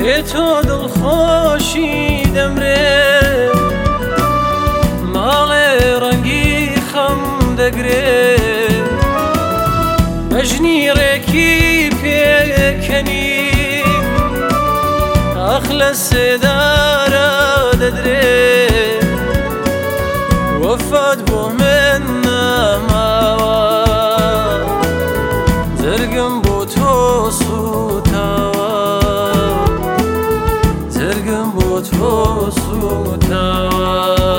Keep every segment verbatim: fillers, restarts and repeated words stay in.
بێتۆ دڵخۆشی دەمرێ ماڵێ ڕەنگی خەم دەگرێ بەژنی ڕێکی پێکەنی ئەخ لە سێدارە دەدرێ وەفات بۆ من نەماوە جەرگم بۆ تۆ سوتاوە جەرگم بۆ تۆ سوتاوە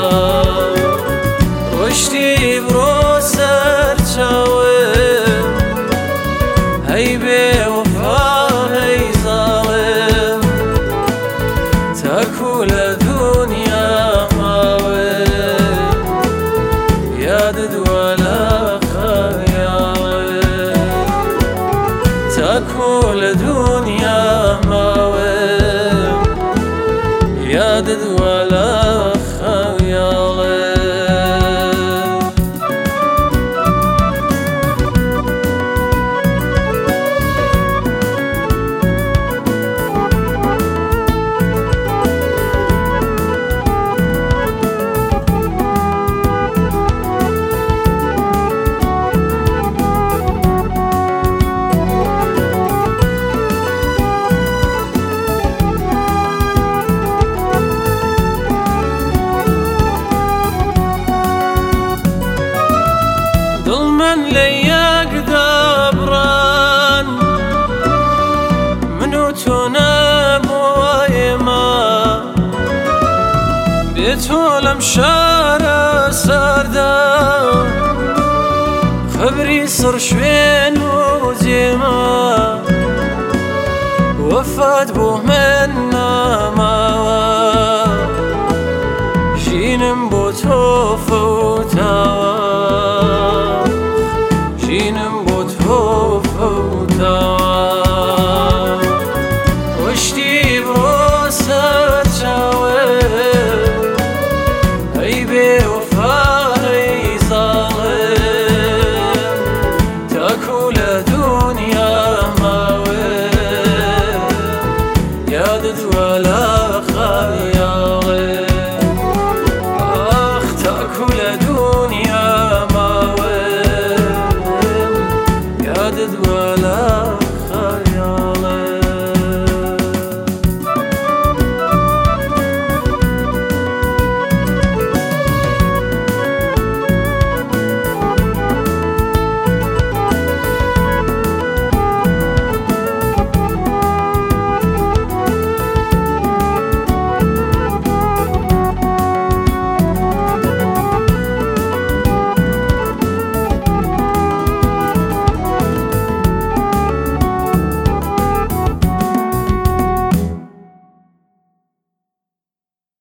ڕۆشتی بڕۆ سەر چاوم هەی بێوەفا هەی زاڵم تاکو لە دونیا ماوم یادت وا لە خەیاڵم تاکو لە دونیا ماوم یادت وا لە خەیاڵم دڵمەن لە یەکدا بڕان من و تۆ نەبووە ئێمە بێتۆ لەم شارە ساردا خەبری سڕ شوێن و جێمە وەفات بۆ من نەماوە ژینم بۆ تۆ فەوتاوە